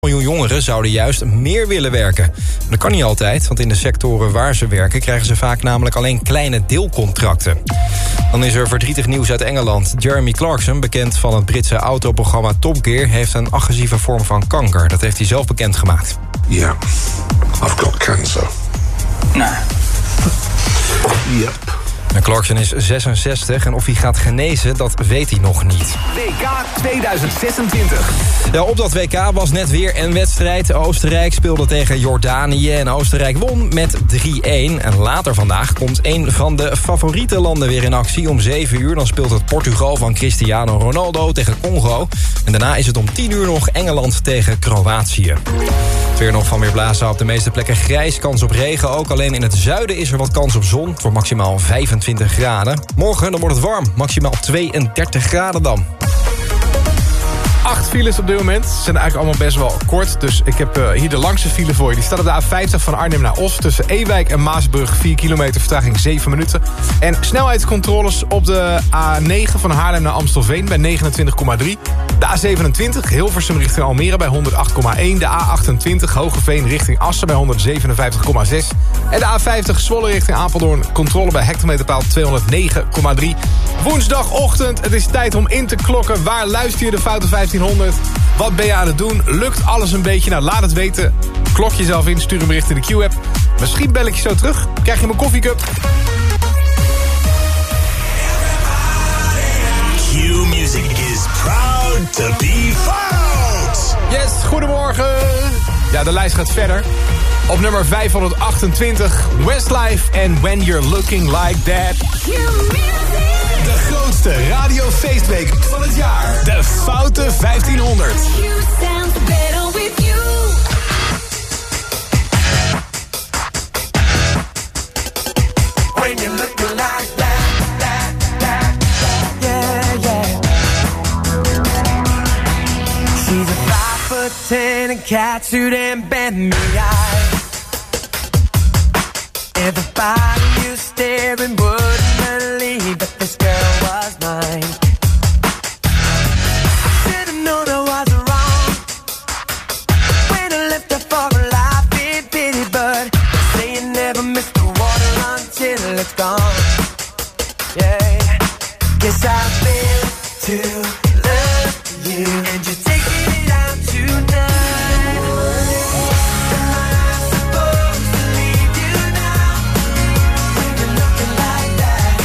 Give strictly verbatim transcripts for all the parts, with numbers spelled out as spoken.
miljoen jongeren zouden juist meer willen werken. Maar dat kan niet altijd, want in de sectoren waar ze werken krijgen ze vaak namelijk alleen kleine deelcontracten. Dan is er verdrietig nieuws uit Engeland. Jeremy Clarkson, bekend van het Britse autoprogramma Top Gear, heeft een agressieve vorm van kanker. Dat heeft hij zelf bekendgemaakt. Ja, yeah, I've got cancer. Nee. Yep. En Clarkson is zesenzestig en of hij gaat genezen, dat weet hij nog niet. W K tweeduizend zesentwintig. Ja, op dat W K was net weer een wedstrijd. Oostenrijk speelde tegen Jordanië en Oostenrijk won met drie-een. En later vandaag komt een van de favoriete landen weer in actie. Om zeven uur dan speelt het Portugal van Cristiano Ronaldo tegen Congo. En daarna is het om tien uur nog Engeland tegen Kroatië. Weer nog van Weerplaza, op de meeste plekken grijs, kans op regen ook. Alleen in het zuiden is er wat kans op zon, voor maximaal vijfentwintig graden. Morgen dan wordt het warm, maximaal tweeëndertig graden dan. Acht files op dit moment. Ze zijn eigenlijk allemaal best wel kort. Dus ik heb uh, hier de langste file voor je. Die staat op de A vijftig van Arnhem naar Os. Tussen Ewijk en Maasbrug. vier kilometer, vertraging zeven minuten. En snelheidscontroles op de A negen van Haarlem naar Amstelveen bij negenentwintig komma drie. De A zevenentwintig Hilversum richting Almere bij honderd komma één. De A achtentwintig Hogeveen richting Assen bij honderdzevenenvijftig komma zes. En de A vijftig Zwolle richting Apeldoorn. Controle bij hectometerpaal tweehonderdnegen komma drie. Woensdagochtend, het is tijd om in te klokken. Waar luister je de Foute vijftienhonderd? Wat ben je aan het doen? Lukt alles een beetje? Nou, laat het weten. Klok jezelf in, stuur een bericht in de Q-app. Misschien bel ik je zo terug. Krijg je mijn koffiecup. Q-Music is proud to be found. Yes, goedemorgen. Ja, de lijst gaat verder. Op nummer vijfhonderdachtentwintig, Westlife en When You're Looking Like That. De grootste radiofeestweek van het jaar. De Foute vijftienhonderd. When you're looking like that, that, that, that, yeah, yeah. She's a five foot ten and catsuit and bend me eye. Everybody you staring wouldn't believe that this girl was mine. I should've known I was wrong when I left her for a life in pity, but they say you never miss the water until it's gone. Yeah, guess I failed to love you, and you're taking it out tonight. Am I supposed to leave you now when you're looking like that?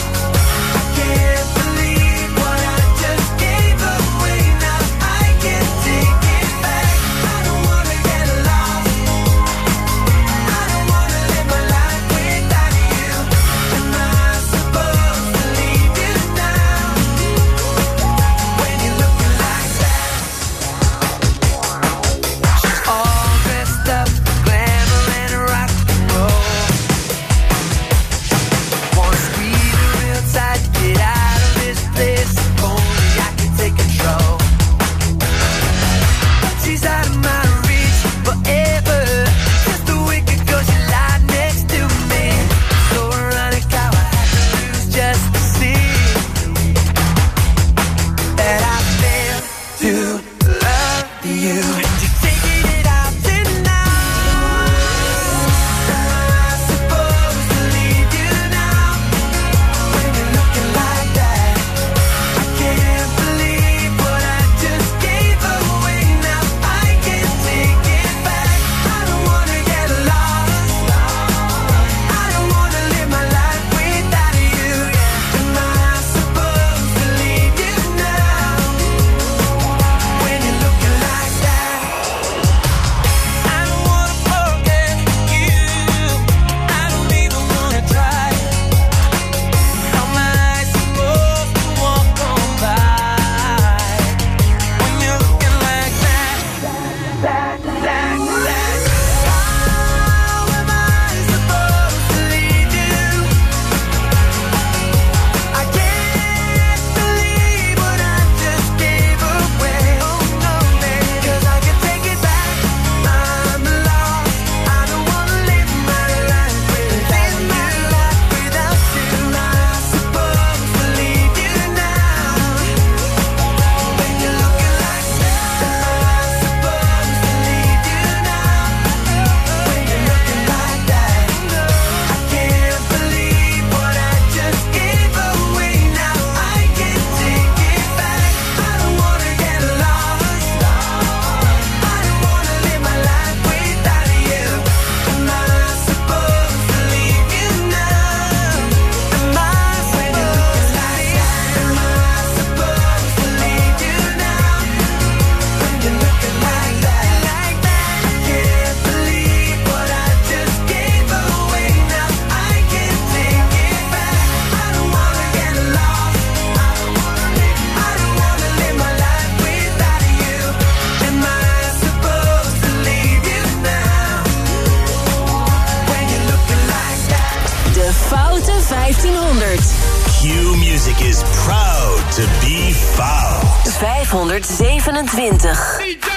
vijftienhonderd. Q-Music is proud to be fout. vijfhonderdzevenentwintig. D J, I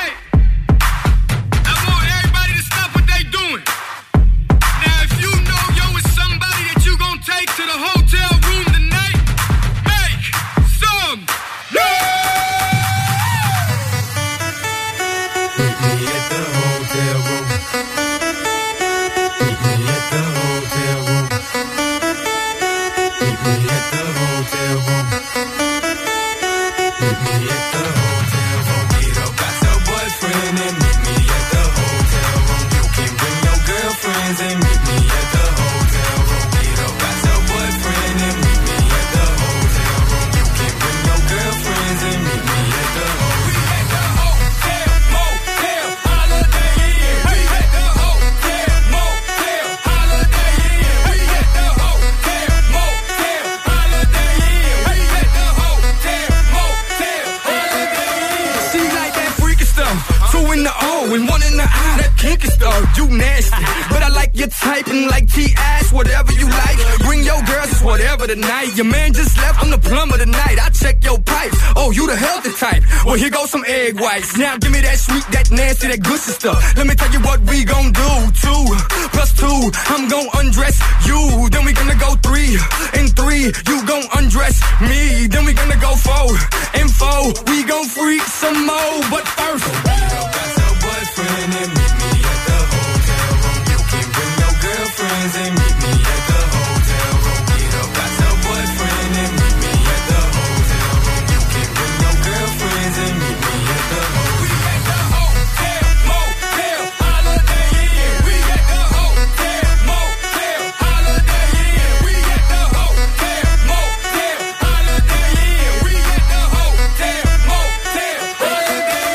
want everybody to stop what they doing. Now if you know yo is somebody that you gon' take to the hotel room tonight, make some noise! Meet me at the hotel room. Meet me at the hotel room. Meet me at the hotel room. Meet me at the hotel room. Get up, got your boyfriend and meet me at the hotel room. You can bring your girlfriends and meet me at the hotel room. Get up, got your boyfriend and meet me at the hotel room. You can bring your girlfriends and meet me at the hotel room. We at the hotel, motel, holiday inn. We at the hotel, motel, holiday inn. We at the hotel, motel, holiday inn. We at the hotel, motel, holiday inn. She like that freaky stuff. Two in the O and one in the I. That kinky stuff, you nasty. But I like your type and like T-ass, whatever you like. Bring your girls, it's whatever tonight. Your man just left, I'm the plumber tonight. I check your pipes. Oh, you the healthy type. Well, here goes some egg whites. Now give me that sweet, that nasty, that good stuff. Let me tell you what we gon' do. Two plus two, I'm gon' undress you. Then we gonna go three and three. You gon' undress me. Then we gonna go four and four. We gon' freak some more. But first, Get up, got your boyfriend and meet me at the hotel room. You can bring your girlfriends and meet me at the hotel room. Get up, got your boyfriend and meet me at the hotel room. You can bring your girlfriends and meet me at the hotel room. We at the hotel, motel, holiday inn. We at the hotel, motel, holiday inn. We at the hotel, motel, holiday inn. We at the hotel, motel, holiday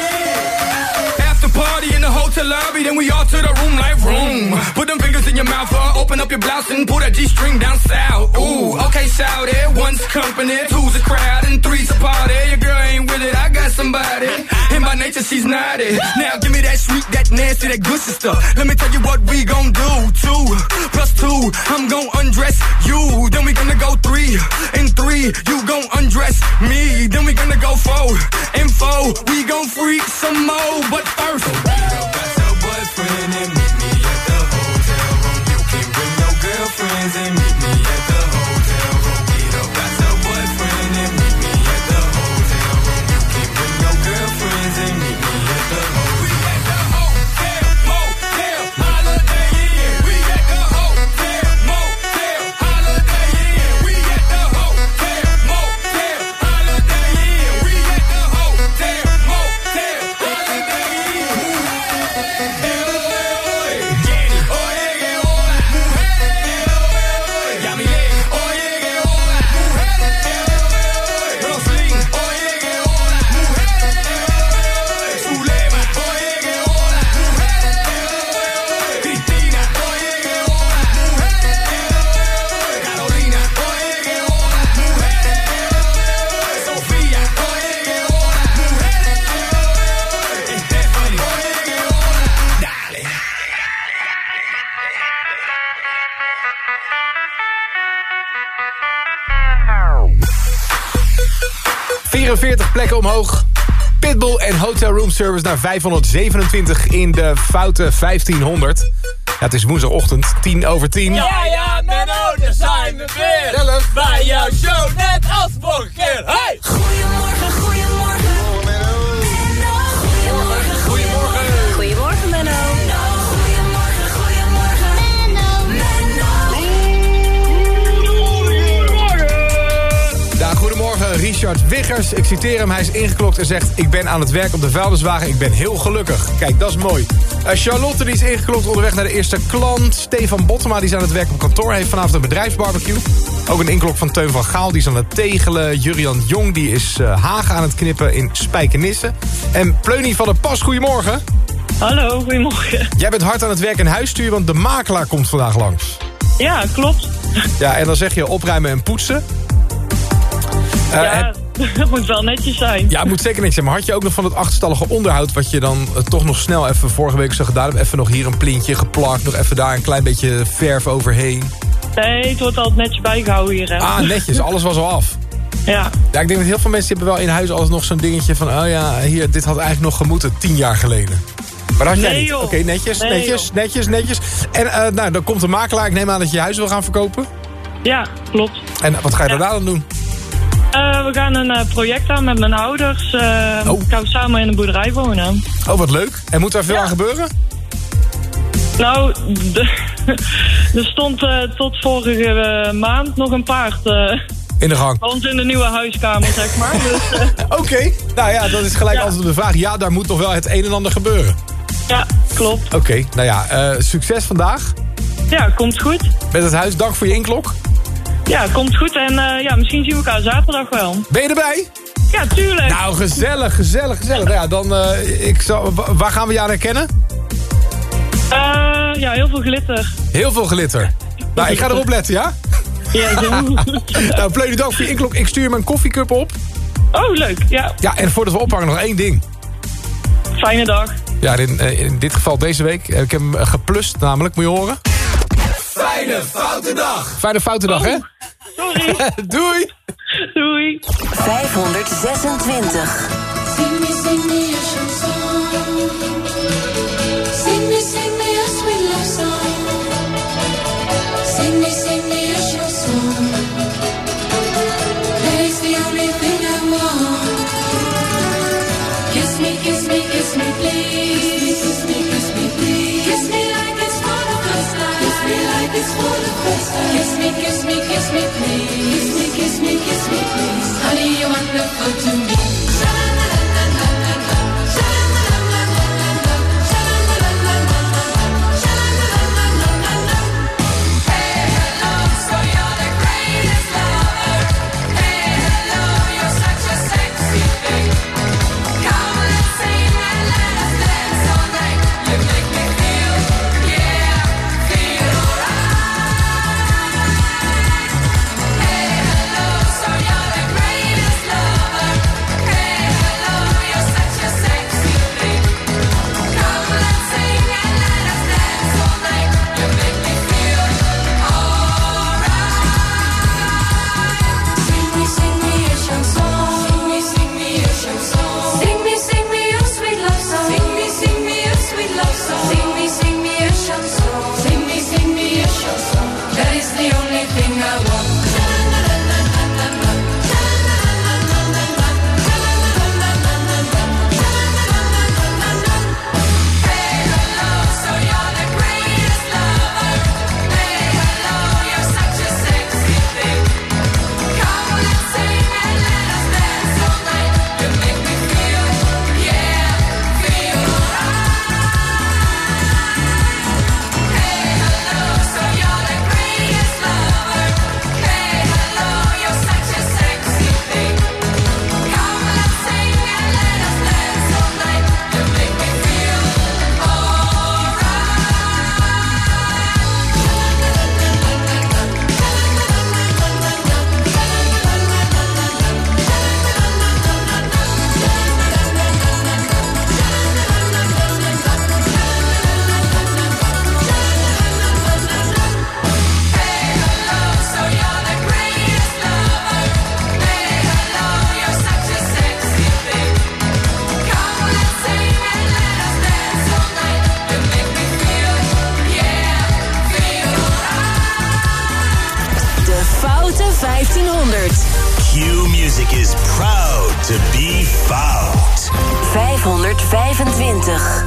inn. after party in the hotel lobby, then we all to the room like room. Put them fingers in your mouth, uh, open up your blouse and pull that G-string down south. Ooh, okay, shout it. One's company, two's a crowd, and three's a party. Your girl ain't with it, I got somebody. And by nature, she's naughty. Now give me that sweet, that nasty, that good stuff. Let me tell you what we gon' do. Two plus two, I'm gon' undress you. Then we gonna go three and three. You gon' undress me. Then we gonna go four and four. We gon' freak some more. But first, Get up, got your boyfriend and meet me at the hotel room. You can bring your girlfriends and meet me at the hotel room. Get up, got your boyfriend and meet me at the hotel room. You can bring your girlfriends and meet me at the hotel room. We at the hotel, motel, holiday inn. We at the hotel, motel, holiday inn. We at the hotel, motel, holiday inn. We at the hotel, motel, holiday inn. vierenveertig plekken omhoog. Pitbull en Hotel Room Service naar vijfhonderdzevenentwintig in de foute vijftienhonderd. Ja, het is woensdagochtend, tien over tien. Ja, ja, Menno, daar zijn we weer. Zelf. Bij jouw show, net als vorige keer. Hey! Goedemorgen, goedemorgen. Menno. Goedemorgen, goedemorgen. Goedemorgen, Menno. Goedemorgen, goedemorgen. Menno. Ja, goedemorgen, Richard Wiggers. Ik citeer hem, hij is ingeklokt en zegt... ik ben aan het werk op de vuilniswagen, ik ben heel gelukkig. Kijk, dat is mooi. Uh, Charlotte die is ingeklokt onderweg naar de eerste klant. Stefan Bottema die is aan het werk op kantoor. Heeft vanavond een bedrijfsbarbecue. Ook een inklok van Teun van Gaal, die is aan het tegelen. Jurian Jong die is uh, hagen aan het knippen in Spijkenisse. En Pleunie van der Pas, goedemorgen. Hallo, goedemorgen. Jij bent hard aan het werk en huisstuur, want de makelaar komt vandaag langs. Ja, klopt. Ja, en dan zeg je opruimen en poetsen. Uh, ja, heb... dat moet wel netjes zijn. Ja, het moet zeker netjes zijn. Maar had je ook nog van het achterstallige onderhoud... wat je dan uh, toch nog snel even vorige week zo gedaan hebt... even nog hier een plintje geplakt, nog even daar een klein beetje verf overheen? Nee, het wordt altijd netjes bijgehouden hier. Hè. Ah, netjes. Alles was al af. Ja. Ja, ik denk dat heel veel mensen hebben wel in huis alles nog zo'n dingetje van... oh ja, hier, dit had eigenlijk nog gemoeten tien jaar geleden. Maar dat had jij Nee, niet. joh. Oké, netjes, Nee, netjes, joh. netjes, netjes. En uh, nou, dan komt de makelaar. Ik neem aan dat je je huis wil gaan verkopen. Ja, klopt. En wat ga je Ja. daarna dan doen? Uh, we gaan een uh, project aan met mijn ouders. Uh, Oh. Gaan we samen in een boerderij wonen. Oh, wat leuk. En moet daar veel Ja. aan gebeuren? Nou, de, er stond uh, tot vorige uh, maand nog een paard... Uh, In de gang. bij ons in de nieuwe huiskamer, zeg maar. Dus, uh, Oké. Okay. Nou ja, dat is gelijk Ja. altijd de vraag. Ja, daar moet nog wel het een en ander gebeuren. ja, klopt. Oké, okay. Nou ja, uh, succes vandaag Ja, komt goed. met het huis. Dank voor je inklok. Ja, komt goed. En uh, ja, misschien zien we elkaar zaterdag wel. Ben je erbij? Ja, tuurlijk. Nou, gezellig, gezellig, gezellig. Nou ja, dan, uh, ik zal, waar gaan we je aan herkennen? Uh, ja, heel veel glitter. Heel veel glitter. Nou, ik ga erop letten, ja? Ja, zo. Nou, Pleunie, dank voor je inklok. Ik stuur mijn koffiecup op. Oh, leuk. Ja, Ja, en voordat we ophangen nog één ding. fijne dag. Ja, in, uh, in dit geval deze week. Ik heb hem uh, geplust, namelijk. Moet je horen? Fijne foute dag. Fijne foute dag, hè? Sorry. Doei! Doei. vijfhonderdzesentwintig. Sing me, sing me a chanson. Sing me, sing me a sweet love song. Sing me, sing me a chanson. That is the only thing I want. Kiss me, kiss me, kiss me, please. Kiss me, kiss me, please. Kiss me like it's for the first time. Kiss me like it's for the first time. Kiss me, kiss me, kiss me, please. Kiss me, kiss me, kiss me, please. Honey, you're wonderful to me. vijftienhonderd. Q Music is proud to be fout. vijfhonderdvijfentwintig.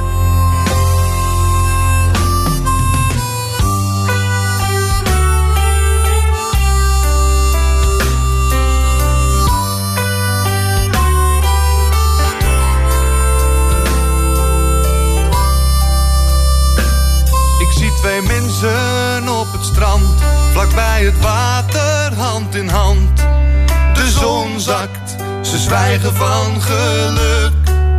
Ik zie twee mensen op het strand, vlakbij het water, hand in hand. De zon zakt, ze zwijgen van geluk.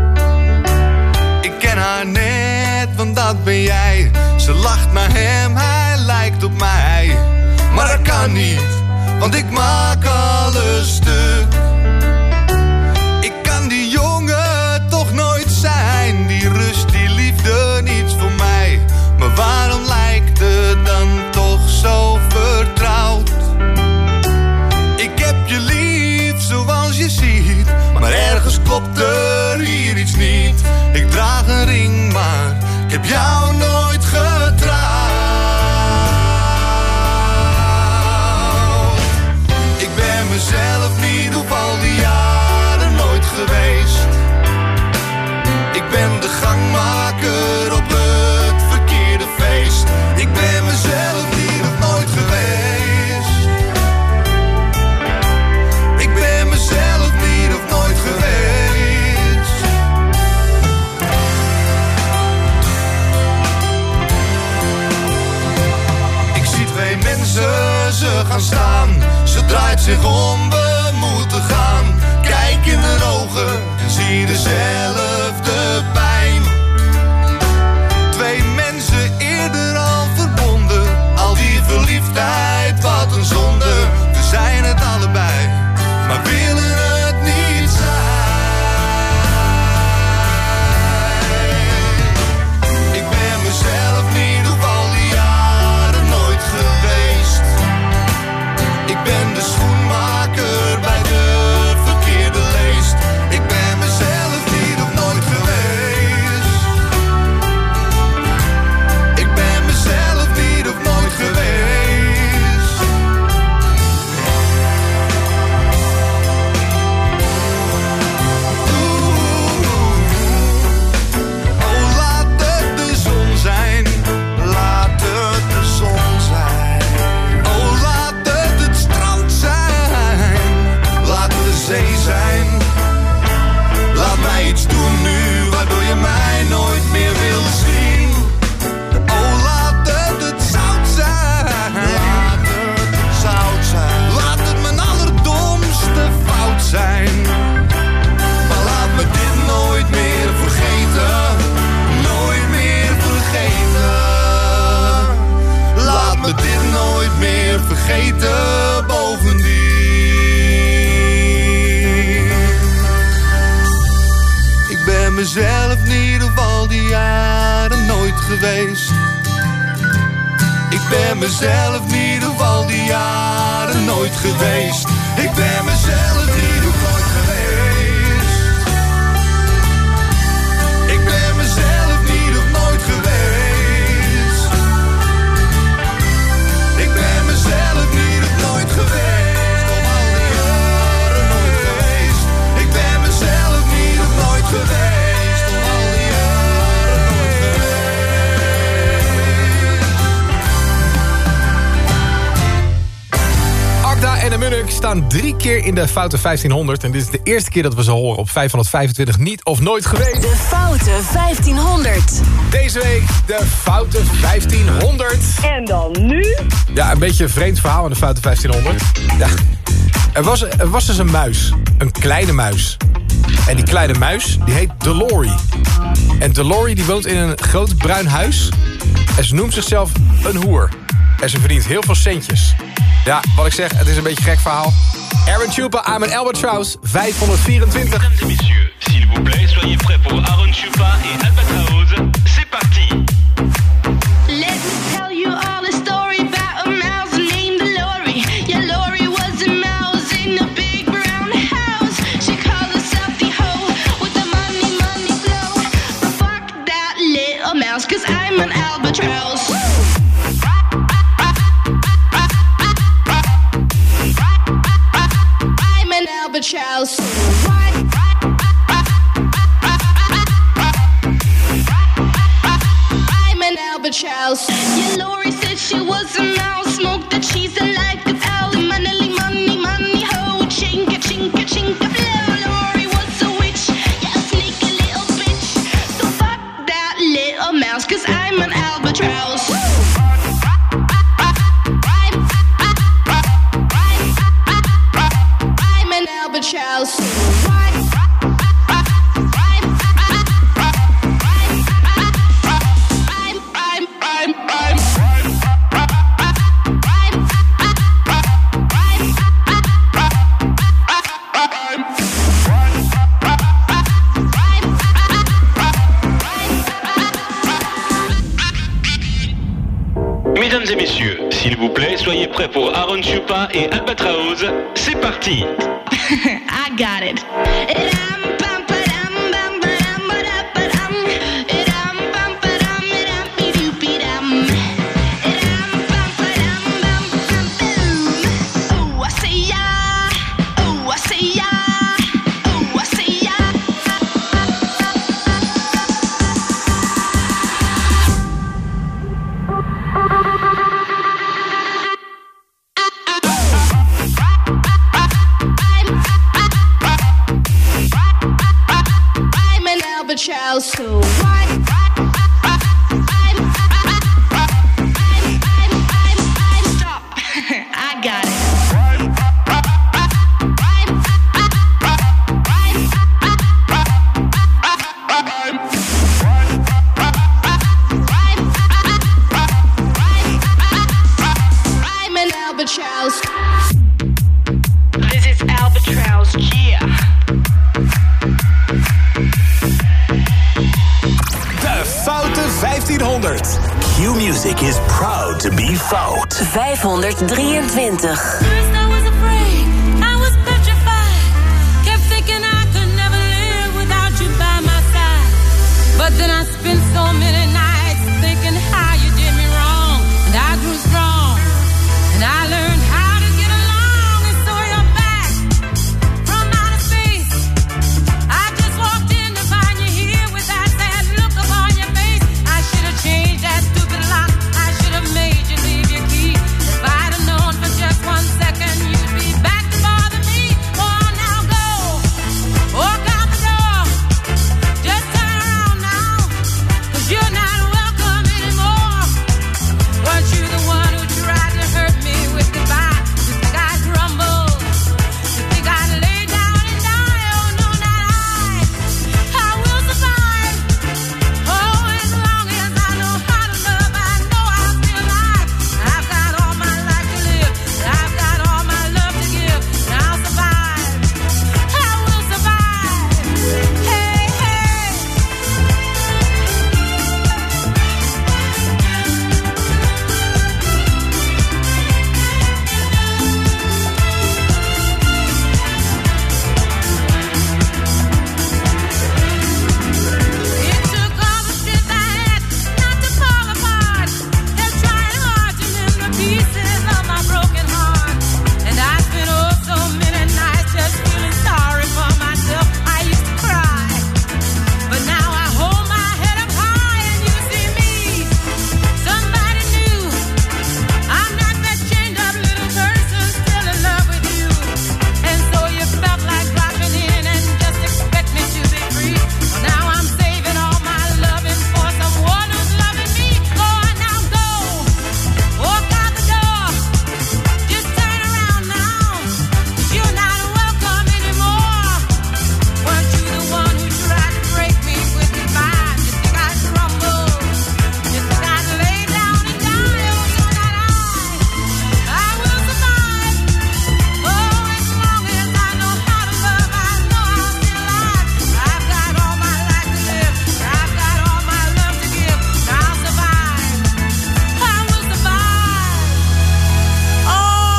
Ik ken haar net, want dat ben jij. Ze lacht naar hem, hij lijkt op mij. Maar dat kan niet, want ik maak alles stuk. Ik kan die jongen toch nooit zijn. Die rust, die liefde, niets voor mij. Maar waarom lijkt het dan toch zo vertrouwd? jou nooit getrouwd. Ik ben mezelf niet op al die jaren nooit geweest. Ik ben de gangmaker op het verkeerde feest. Ik ben mezelf niet of nooit geweest. Ik ben mezelf niet of nooit geweest. Ik zie twee mensen, ze gaan staan. Ze draait zich om, we moeten gaan. Kijk in de ogen en zie dezelfde pijn. Twee mensen eerder al verbonden. Al die verliefdheid, wat een zonde. We zijn het allebei, maar willen het niet zijn. Ik ben mezelf niet op al die jaren nooit geweest. Ik ben de schoenmaker bij de verkeerde leest. Ik ben mezelf niet of nooit geweest. Ik ben mezelf niet of nooit geweest. Oeh, oh, laat het de zon zijn. Laat het de zon zijn. Oh, laat het het strand zijn. Laat het de zee zijn. Laat mij iets doen nu, waardoor je mij nooit meer wil zien. Oh, laat het het zout zijn. Laat het het zout zijn. Laat het mijn allerdomste fout zijn. Maar laat me dit nooit meer vergeten. Nooit meer vergeten. Laat me dit nooit meer vergeten, bovendien. Ik ben mezelf niet op al die jaren nooit geweest. Ik ben mezelf niet op al die jaren nooit geweest. Ik ben mezelf niet op nooit geweest. Ik ben mezelf niet op nooit geweest. Ik ben mezelf niet op nooit geweest. Op al die jaren nooit geweest. Ik ben mezelf niet op nooit geweest. Op al die jaren nooit geweest. Akda en de Munnik staan drie keer in de Foute vijftienhonderd. En dit is de eerste keer dat we ze horen op vijfhonderdvijfentwintig. Niet of nooit geweest. De Foute vijftienhonderd. Deze week de Foute vijftienhonderd. En dan nu? Ja, een beetje een vreemd verhaal aan de Foute vijftienhonderd. Ja. Er was, er was dus een muis. Een kleine muis. En die kleine muis, die heet Delory. En Delory die woont in een groot bruin huis. En ze noemt zichzelf een hoer. En ze verdient heel veel centjes. Ja, wat ik zeg, het is een beetje een gek verhaal. Aaron Chupa, I'm an Albatross, vijfhonderdvierentwintig. Mesdames et messieurs, s'il vous plaît, soyez prêts pour Aaron Chupa et Albatross. C'est parti! Let me tell you all a story about a mouse named Lori. Yeah, Lori was a mouse in a big brown house. She called herself the hoe with the money, money flow. But fuck that little mouse, cause I'm an albatross. I'm an albatross. I'm an albatross. Yeah, Lori said she was a mouse, smoked the cheese and like an owl. Money, money, money, ho, chinka, chinka, chinka, blow. Lori was a witch, yeah, a sneaky little bitch. So fuck that little mouse, cause I'm an albatross. I'm an albatross. Mesdames et messieurs, s'il vous plaît, soyez prêts pour Aaron Chupa et Albatross. C'est parti! I got it. It-am, bum, ba-dum, bum, ba-dum, ba-da, ba-dum. It-am, bum, ba-dum, it-am, vijfhonderd. Q-Music is proud to be Fout. vijfhonderddrieëntwintig. But then I spent so many nights thinking how you did me wrong. And I grew strong, and I learned how to get along. And so you're back from outer space. I just walked in to find you here with that sad look upon your face. I should have changed that stupid lock. I should have made you leave your key. If I'd have known for just one second you'd be back to bother me. Oh, now go, walk out the door. Just turn around now. You're not welcome anymore. Weren't you the one who tried to hurt me with goodbye? You think I'd crumble? You think I'd lay down and die? Oh no, not I. I will survive. Oh, as long as I know how to love, I know I'll be alive. I've got all my life to live. I've got all my love to give. And I'll survive. I will survive. Hey, hey. It took all the strength I had not to fall apart. They're trying hard to mend the pieces of my broken heart. And I spent oh so many nights just feeling sorry for myself. I used to cry, but now I hold my head up high and you see me, somebody new. I'm not that chained up little person still in love with you. And so you felt like dropping in and just expect me to be free. Well, now I'm saving all my loving for someone who's loving me. Go on now, go, walk out the door. Just turn around now. You're not welcome anymore. Weren't you the one who tried to break me with goodbye? You think I'd crumble? You think I'd lay down and die? Oh no, not I. I will survive. Oh, as long as I know how to love, I know I'll be alive. I've got all my life to live. I've got all my love to give. I'll survive. I will survive. Oh,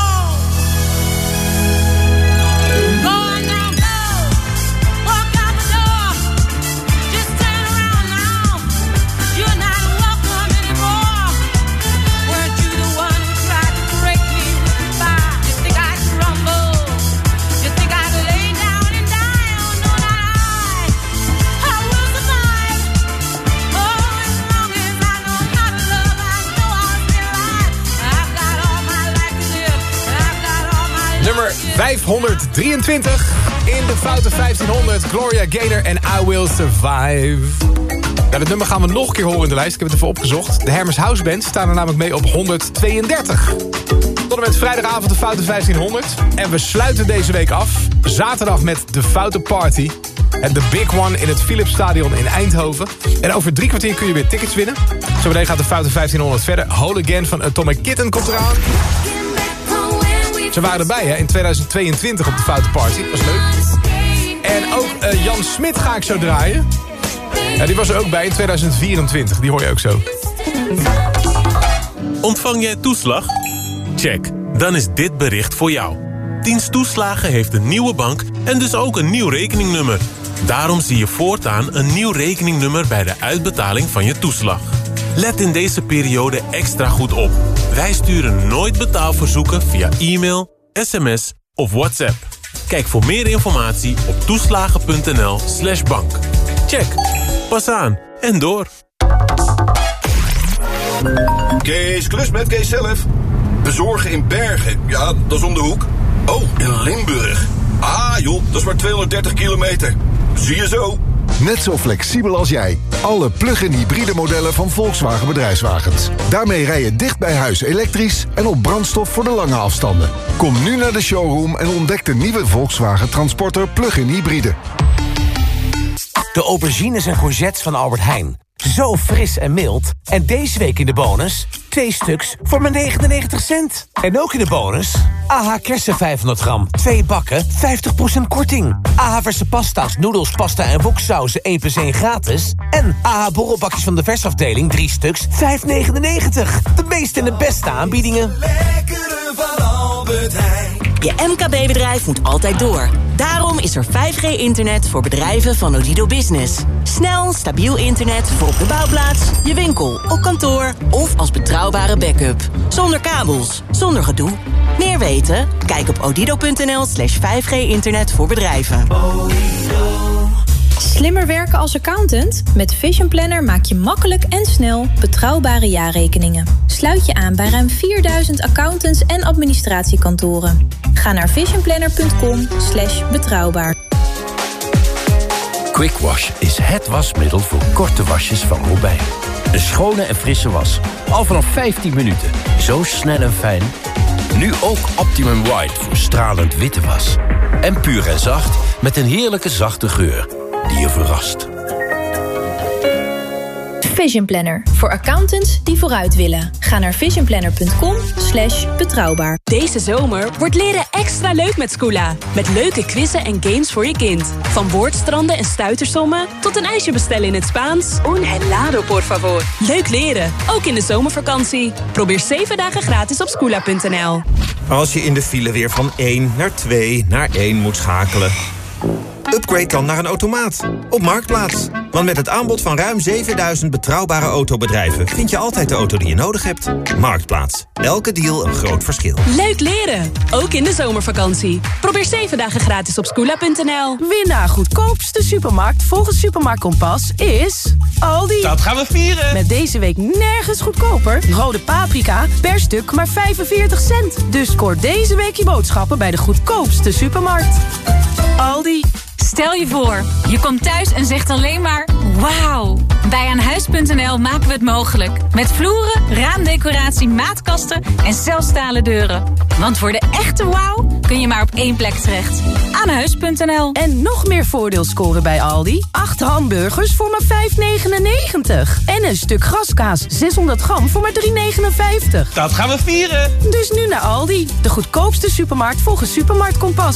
go on now, go. Walk out the door. Just turn around now. You're not welcome anymore. Weren't you the one who tried to break me with goodbye? You think I'd crumble? You think I'd lay down and die? Oh no, not I. I will survive. Oh, as long as I know how to love, I know I'll be alive. I've got all my life to live. I've got all my love Nummer to give. vijfhonderddrieëntwintig. In de foute vijftienhonderd. Gloria Gaynor en I Will Survive. Ja, dit nummer gaan we nog een keer horen in de lijst. Ik heb het even opgezocht. De Hermes House Band staan er namelijk mee op honderdtweeëndertig. Tot en met vrijdagavond de foute vijftienhonderd. En we sluiten deze week af. Zaterdag met de Foute Party. En de Big One in het Philipsstadion in Eindhoven. En over drie kwartier kun je weer tickets winnen. Zometeen gaat de foute vijftienhonderd verder. Whole Again van Atomic Kitten komt eraan. Ze waren erbij hè, in tweeduizend tweeëntwintig op de Foute Party. Was leuk. En ook uh, Jan Smit ga ik zo draaien. Ja, die was er ook bij in tweeduizend vierentwintig. Die hoor je ook zo. Ontvang jij toeslag? Check, dan is dit bericht voor jou. Dienst Toeslagen heeft een nieuwe bank en dus ook een nieuw rekeningnummer. Daarom zie je voortaan een nieuw rekeningnummer bij de uitbetaling van je toeslag. Let in deze periode extra goed op. Wij sturen nooit betaalverzoeken via e-mail, sms of WhatsApp. Kijk voor meer informatie op toeslagen.nl slash bank. Check, pas aan en door. Kees, klus met Kees zelf. Bezorgen in Bergen, ja, dat is om de hoek. Oh, in Limburg. Ah joh, dat is maar tweehonderddertig kilometer. Zie je zo. Net zo flexibel als jij. Alle plug-in hybride modellen van Volkswagen Bedrijfswagens. Daarmee rij je dicht bij huis elektrisch en op brandstof voor de lange afstanden. Kom nu naar de showroom en ontdek de nieuwe Volkswagen Transporter plug-in hybride. De aubergines en courgettes van Albert Heijn Zo fris en mild. En deze week in de bonus... twee stuks voor maar negenennegentig cent. En ook in de bonus... A H kersen vijfhonderd gram. Twee bakken, vijftig procent korting. A H verse pasta's, noedels, pasta en woksauzen één plus één gratis. En A H borrelbakjes van de versafdeling, drie stuks, vijf negenennegentig. De meeste en de beste aanbiedingen. Lekkere van Albert Heijn. Je M K B-bedrijf moet altijd door. Daarom is er vijf G internet voor bedrijven van Odido Business. Snel, stabiel internet voor op de bouwplaats, je winkel, op kantoor of als betrouwbare backup. Zonder kabels, zonder gedoe. Meer weten? Kijk op odido.nl slash 5G internet voor bedrijven. Slimmer werken als accountant? Met Vision Planner maak je makkelijk en snel betrouwbare jaarrekeningen. Sluit je aan bij ruim vierduizend accountants en administratiekantoren. Ga naar visionplanner.com slash betrouwbaar. Quick Wash is het wasmiddel voor korte wasjes van Robijn. Een schone en frisse was. Al vanaf vijftien minuten. Zo snel en fijn. Nu ook Optimum White voor stralend witte was. En puur en zacht met een heerlijke zachte geur die je verrast. Vision Planner. Voor accountants die vooruit willen. Ga naar visionplanner.com slash betrouwbaar. Deze zomer wordt leren extra leuk met Scoola. Met leuke quizzen en games voor je kind. Van woordstranden en stuitersommen tot een ijsje bestellen in het Spaans. Un helado, por favor. Leuk leren, ook in de zomervakantie. Probeer zeven dagen gratis op scoola punt n l. Als je in de file weer van één naar twee naar één moet schakelen... upgrade dan naar een automaat op Marktplaats. Want met het aanbod van ruim zevenduizend betrouwbare autobedrijven... vind je altijd de auto die je nodig hebt. Marktplaats. Elke deal een groot verschil. Leuk leren. Ook in de zomervakantie. Probeer zeven dagen gratis op scoola punt n l. Winnaar goedkoopste supermarkt volgens Supermarkt Kompas is... Aldi. Dat gaan we vieren. Met deze week nergens goedkoper. Rode paprika per stuk maar vijfenveertig cent. Dus scoor deze week je boodschappen bij de goedkoopste supermarkt. Aldi. Stel je voor, je komt thuis en zegt alleen maar wauw. Bij Aanhuis punt n l maken we het mogelijk. Met vloeren, raamdecoratie, maatkasten en zelfs stalen deuren. Want voor de echte wauw kun je maar op één plek terecht. Aanhuis punt n l. En nog meer voordeel scoren bij Aldi. acht hamburgers voor maar vijf negenennegentig. En een stuk graskaas zeshonderd gram voor maar drie negenenvijftig. Dat gaan we vieren. Dus nu naar Aldi. De goedkoopste supermarkt volgens Supermarkt Kompas.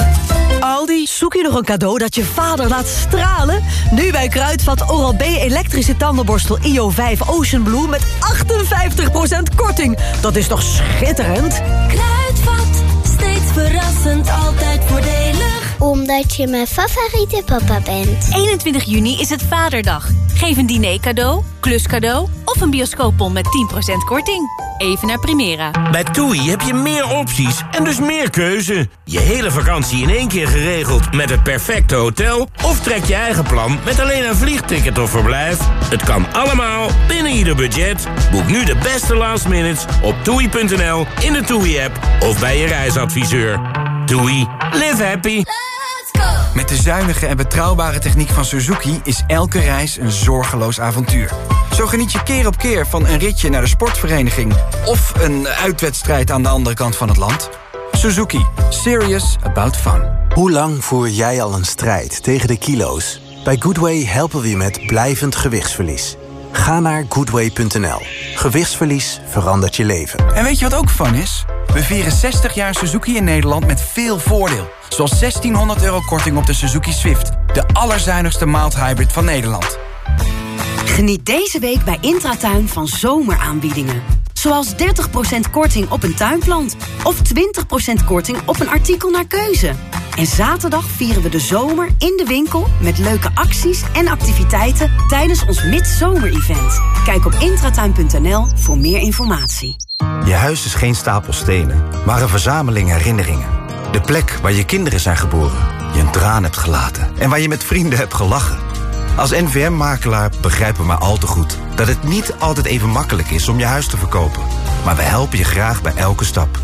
Aldi. Zoek je nog een cadeau dat je vader laat stralen? Nu bij Kruidvat Oral-B elektrische tandenborstel I O vijf Ocean Blue met achtenvijftig procent korting. Dat is toch schitterend? Kruidvat, steeds verrassend, altijd voordelig. Omdat je mijn favoriete papa bent. eenentwintig juni is het Vaderdag. Geef een diner cadeau, kluscadeau of een bioscoopbon met tien procent korting. Even naar Primera. Bij TUI heb je meer opties en dus meer keuze. Je hele vakantie in één keer geregeld met het perfecte hotel... of trek je eigen plan met alleen een vliegticket of verblijf. Het kan allemaal binnen ieder budget. Boek nu de beste last minutes op toei punt n l, in de TUI-app of bij je reisadviseur. TUI. Live happy. Met de zuinige en betrouwbare techniek van Suzuki is elke reis een zorgeloos avontuur. Zo geniet je keer op keer van een ritje naar de sportvereniging... of een uitwedstrijd aan de andere kant van het land. Suzuki. Serious about fun. Hoe lang voer jij al een strijd tegen de kilo's? Bij Goodway helpen we je met blijvend gewichtsverlies. Ga naar goodway punt n l. Gewichtsverlies verandert je leven. En weet je wat ook fun is? We vieren zestig jaar Suzuki in Nederland met veel voordeel. Zoals zestienhonderd euro korting op de Suzuki Swift. De allerzuinigste mild hybrid van Nederland. Geniet deze week bij Intratuin van zomeraanbiedingen. Zoals dertig procent korting op een tuinplant. Of twintig procent korting op een artikel naar keuze. En zaterdag vieren we de zomer in de winkel... met leuke acties en activiteiten tijdens ons midzomer-event. Kijk op intratuin punt n l voor meer informatie. Je huis is geen stapel stenen, maar een verzameling herinneringen. De plek waar je kinderen zijn geboren, je een traan hebt gelaten... en waar je met vrienden hebt gelachen. Als N V M-makelaar begrijpen we maar al te goed... dat het niet altijd even makkelijk is om je huis te verkopen. Maar we helpen je graag bij elke stap.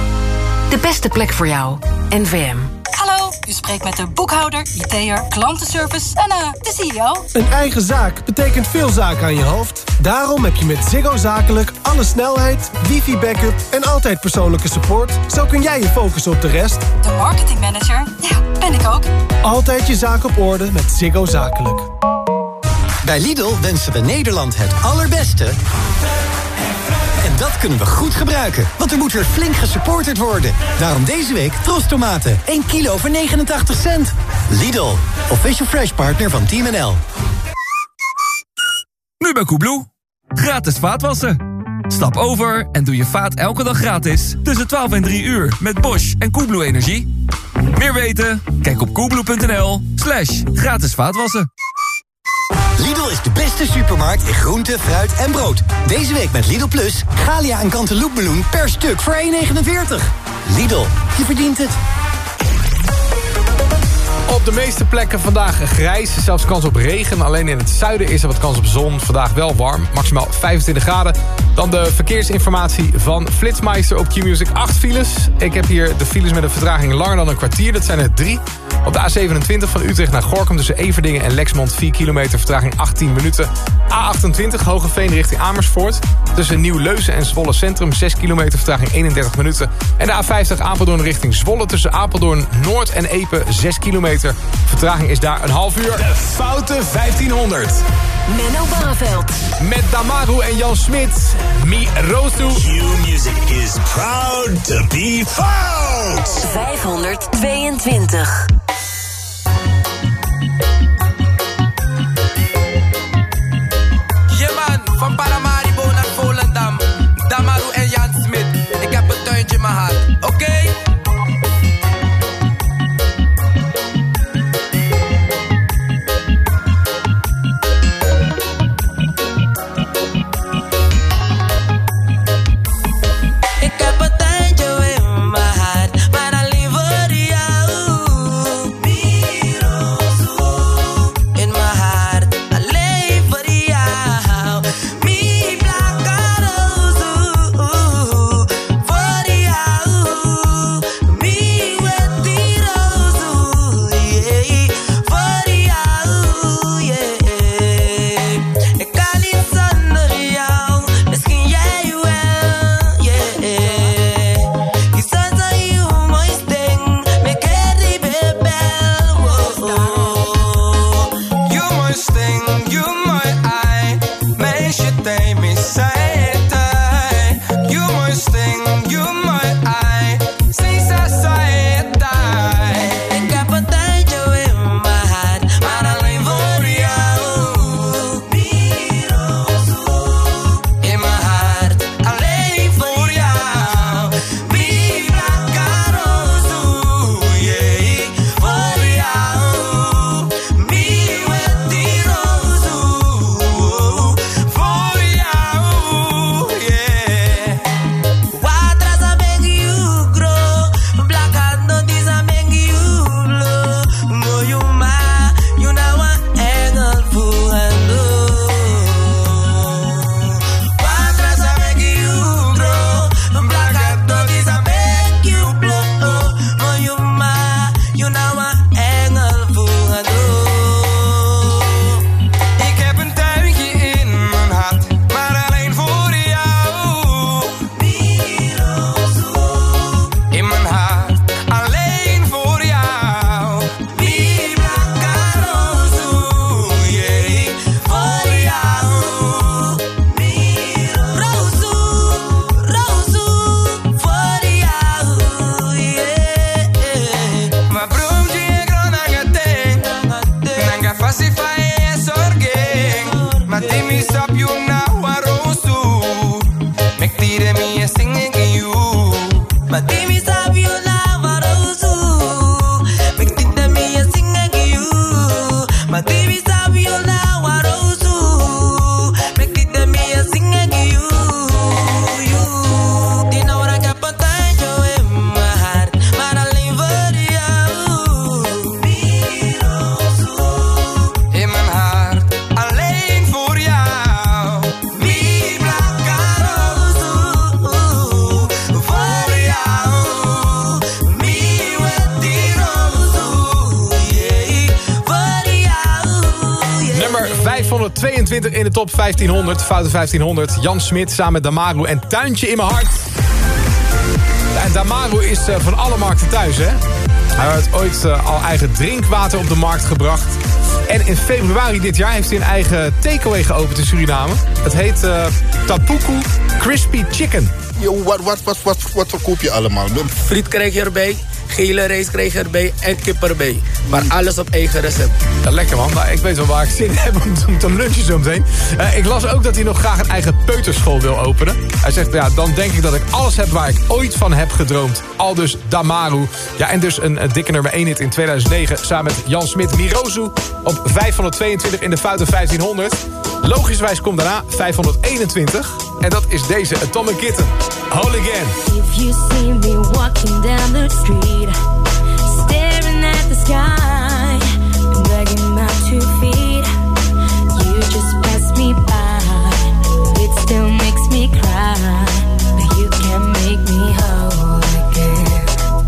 De beste plek voor jou. N V M. Hallo, u spreekt met de boekhouder, I T'er, klantenservice en uh, de C E O. Een eigen zaak betekent veel zaken aan je hoofd. Daarom heb je met Ziggo Zakelijk alle snelheid, wifi-backup... en altijd persoonlijke support. Zo kun jij je focussen op de rest. De marketingmanager? Ja, ben ik ook. Altijd je zaak op orde met Ziggo Zakelijk. Bij Lidl wensen we Nederland het allerbeste. En dat kunnen we goed gebruiken, want er moet weer flink gesupporterd worden. Daarom deze week Trostomaten, één kilo voor negenentachtig cent. Lidl, official fresh partner van Team N L. Nu bij Koebloe. Gratis vaatwassen. Stap over en doe je vaat elke dag gratis. Tussen twaalf en drie uur met Bosch en Koebloe Energie. Meer weten? Kijk op koebloe.nl slash gratis vaatwassen. Lidl is de beste supermarkt in groente, fruit en brood. Deze week met Lidl Plus, Galia en Cantaloupe-meloen per stuk voor één negenenveertig. Lidl, je verdient het. Op de meeste plekken vandaag grijs, zelfs kans op regen. Alleen in het zuiden is er wat kans op zon. Vandaag wel warm, maximaal vijfentwintig graden. Dan de verkeersinformatie van Flitsmeister op Q-Music. acht files. Ik heb hier de files met een vertraging langer dan een kwartier. Dat zijn er drie. Op de A zevenentwintig van Utrecht naar Gorinchem tussen Everdingen en Lexmond. vier kilometer, vertraging achttien minuten. A achtentwintig Hogeveen richting Amersfoort. Tussen Nieuw-Leuzen en Zwolle Centrum. zes kilometer, vertraging eenendertig minuten. En de A vijftig Apeldoorn richting Zwolle. Tussen Apeldoorn Noord en Epe zes kilometer. Vertraging is daar een half uur. De Foute vijftienhonderd. Menno Barreveld. Met Damaru en Jan Smit. Mi Rosu. Q-Music is proud to be fout. vijfhonderdtweeëntwintig. Yeah man, van Paramaribo naar Volendam. Damaru en Jan Smit. Ik heb een tuintje in mijn hart, oké? Okay? vijfhonderdtweeëntwintig in de top vijftienhonderd. Foute vijftienhonderd. Jan Smit samen met Damaru en Tuintje in mijn hart. En Damaru is uh, van alle markten thuis, hè? Hij had ooit uh, al eigen drinkwater op de markt gebracht. En in februari dit jaar heeft hij een eigen takeaway geopend in Suriname. Het heet uh, Tapuku Crispy Chicken. Yo, wat, wat, wat, wat, wat verkoop je allemaal? Friet krijg je erbij, gele rijst krijg je erbij en kip erbij. Maar alles op eigen recept. Ja, lekker man, maar ik weet wel waar ik zin heb om, om te lunchen zo meteen. Uh, ik las ook dat hij nog graag een eigen peuterschool wil openen. Hij zegt, ja, dan denk ik dat ik alles heb waar ik ooit van heb gedroomd. Aldus Damaru. Ja, en dus een, een dikke nummer één hit in tweeduizend negen... samen met Jan Smit Mirozu op vijfhonderdtweeëntwintig in de Foute vijftienhonderd. Logischwijs komt daarna vijfhonderdeenentwintig. En dat is deze Atomic Kitten. Whole Again. If you see me walking down the street, staring at the sky, and dragging my two feet, you just pass me by. It still makes me cry, but you can make me whole again.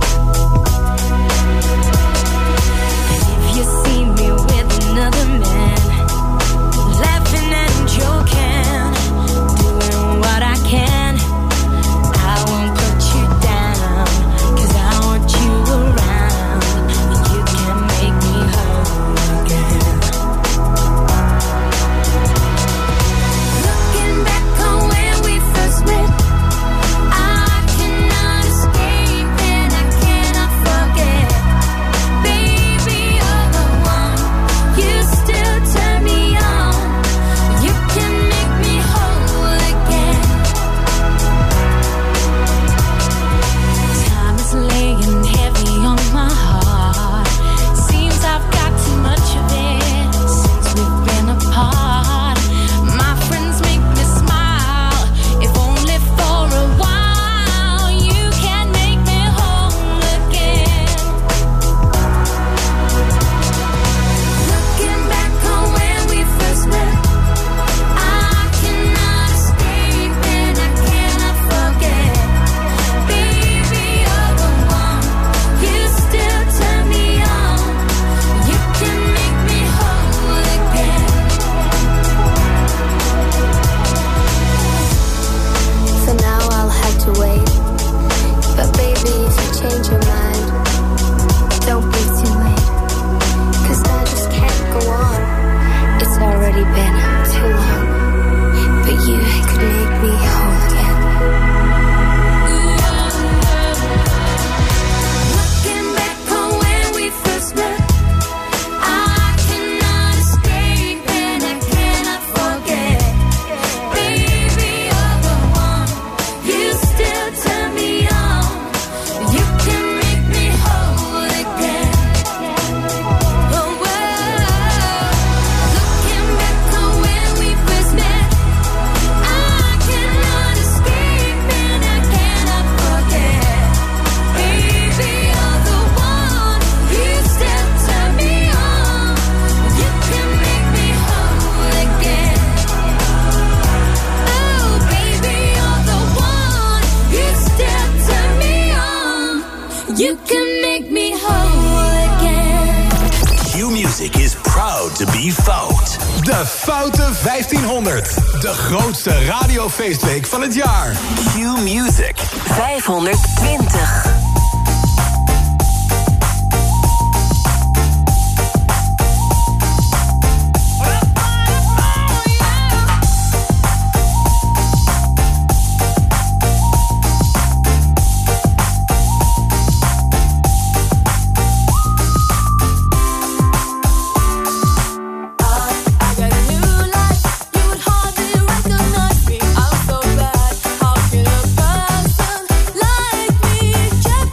And if you see me with another man, laughing and joking, doing what I can, I won't put you down, 'cause I want you around, and you can make me whole again. Looking back on when we first met, I cannot escape and I cannot forget. Baby, you're the one, you still turn me on, you can make me whole again. Time is laying heavy on my heart. Seems I've got too much of it since we've been apart. My friends make me smile, if only for a while. You can make me whole again. Looking back on when we first met, I cannot escape and I cannot forget. Baby, you're the one, you still turn me on, you can make me whole again. For now I'll have to wait, but baby, if you change your mind, don't be too late, 'cause I just can't go on. It's already been too long, but you could make me whole again. Looking back on when we first met, I cannot escape and I cannot forget. Baby, you're the one, you still turn me on, you can make me whole again. Oh, well, looking back on when we first met, I cannot escape and I cannot forget. Baby, you're the one, you still turn me on, you can make me whole again. Oh, baby, you're the one, you still turn me on, you can make me whole again. Q-Music is proud to be Fout. De Foute vijftienhonderd. De grootste radiofeestweek van het jaar. Q-Music. vijfhonderdtwintig. I got a new life, you would hardly recognize me. I'm so bad, how can a person like me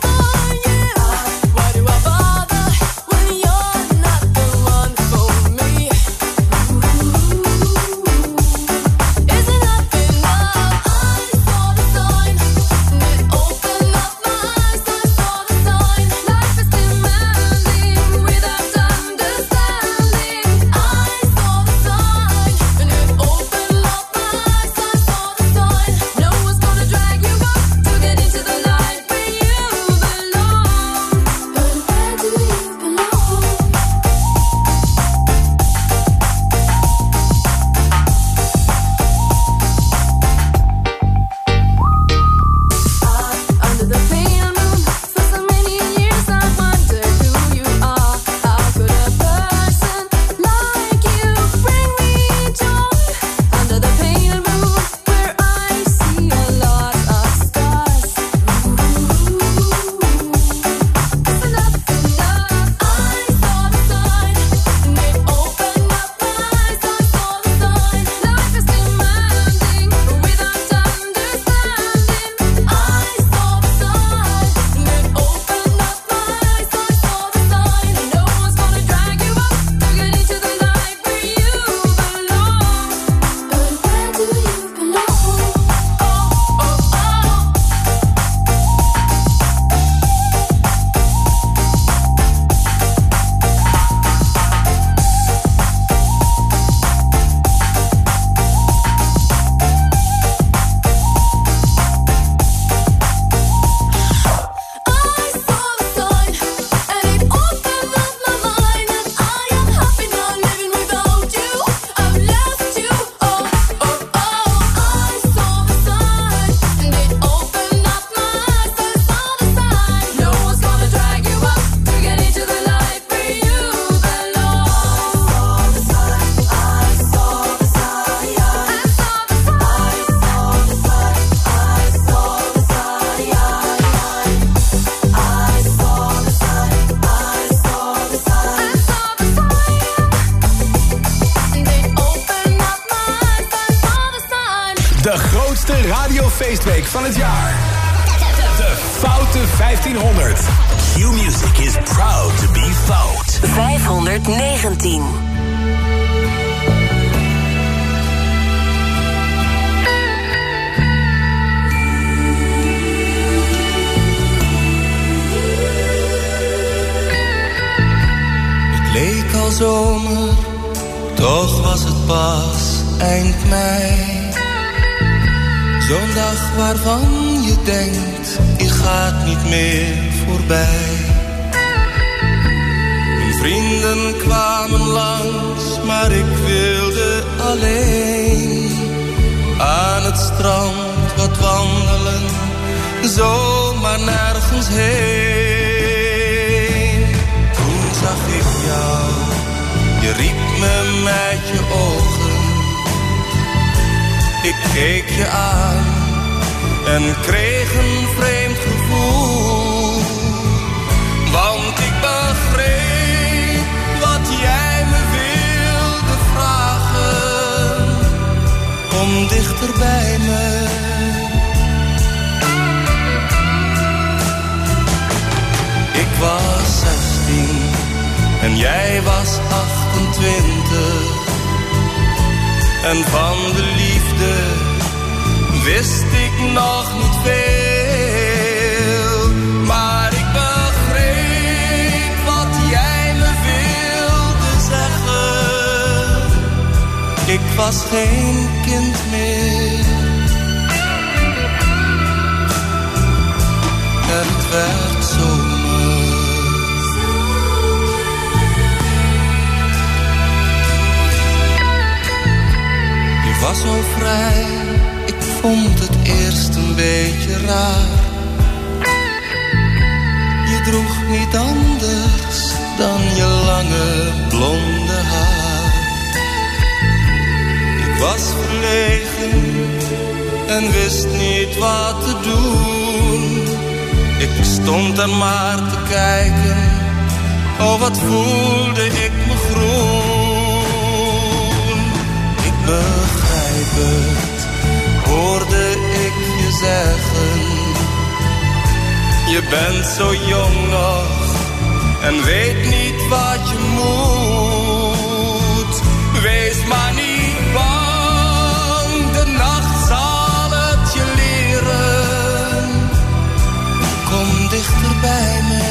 De grootste radiofeestweek van het jaar. De Foute vijftienhonderd. Q-Music is proud to be Fout. vijfhonderdnegentien. Het leek al zomer, toch was het pas eind mei. Zo'n dag waarvan je denkt, die gaat niet meer voorbij. Mijn vrienden kwamen langs, maar ik wilde alleen aan het strand wat wandelen, zomaar nergens heen. Toen zag ik jou, je riep me met je ogen. Ik keek je aan en kreeg een vreemd gevoel. Want ik begreep wat jij me wilde vragen. Kom dichter bij me. Ik was zestien en jij was achtentwintig. En van de liefde wist ik nog niet veel. Maar ik begreep wat jij me wilde zeggen. Ik was geen kind meer. En het werd zomer. Was zo vrij, ik vond het eerst een beetje raar. Je droeg niet anders dan je lange blonde haar. Ik was verlegen en wist niet wat te doen. Ik stond er maar te kijken, oh wat voelde ik me groen. Ik begreep het, hoorde ik je zeggen. Je bent zo jong nog en weet niet wat je moet. Wees maar niet bang, de nacht zal het je leren. Kom dichter bij me.